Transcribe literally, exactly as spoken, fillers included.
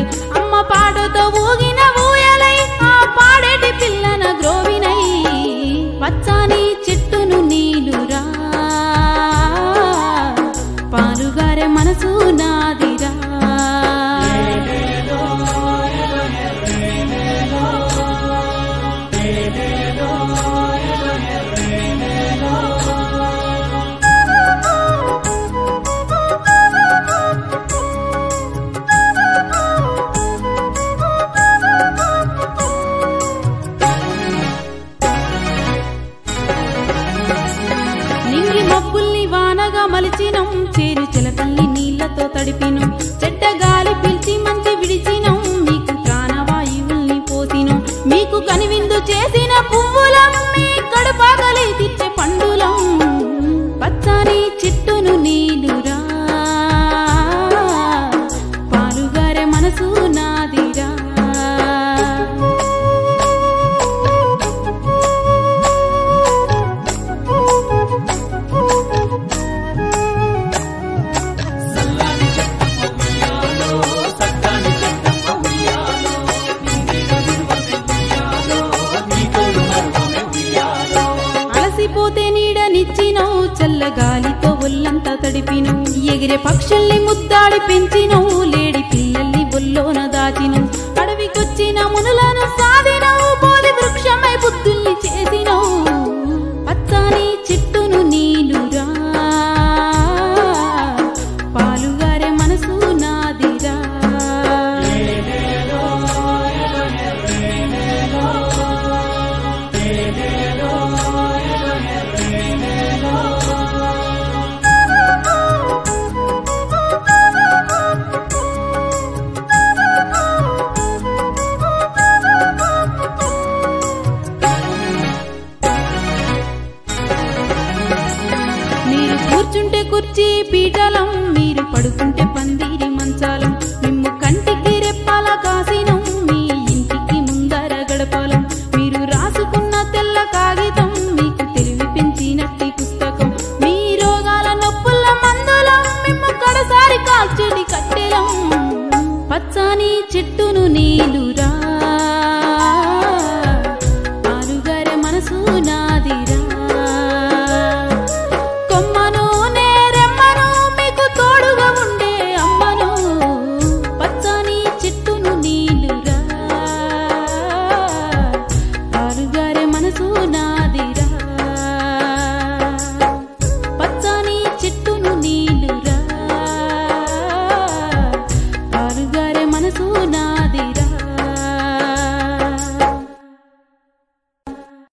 అమ్మ పాటతో ఊగిన ఊయలై ఆ పాడేటి పిల్లన గ్రోవినై పచ్చని చెట్టును నీలురా పాలుగారే మనసు నాదిరా మబ్బుల్ని వానగా మలిచినం చేరు చిలకల్ని నీళ్లతో తడిపినం చెడ్డ గాలి పిలిచి మంచి విడిచినం మీకు ప్రాణవాయువుల్ని పోసినం మీకు కనివిందు చేసిన పువ్వులం మీ కడుపాగలి తెచ్చే పండులం పచ్చని చెట్టును నీలురా పాలుగారే మనసు నాదిరా పోతే నీడనిచ్చినవు చల్లగాలితో ఒళ్ళంతా తడిపినవు ఎగిరే పక్షుల్ని ముద్దాడి పెంచినవు లేడి పిల్లల్ని బొల్లోన దాచినవు అడవికొచ్చిన మునులను సాధినవు పోలి వృక్షమై బుద్ధుల్ని చేసినవు పచ్చని చెట్టును నీలురా పాలుగారే మనసు నాదిరా మీరు కూర్చుంటే కుర్చీ పీఠలం మీరు పడుకుంటే పందిరి మంచాలం మిమ్ము కంటికి రెప్పాల కాసినం మీ ఇంటికి ముందర గడపాలం మీరు రాసుకున్న తెల్ల కాగితం మీకు తెలివి పెంచినట్టి పుస్తకం మీ రోగాల నొప్పుల మందులం మిమ్ము కడసారి కాల్చెడి కట్టెలం పచ్చని చెట్టును నీలురా పాలుగారే మనసు నాదిరా కొమ్మను నేరెమ్మను మీకు తోడుగా ఉండే అమ్మను పచ్చని చెట్టును నీలురా పాలుగారే మనసు నా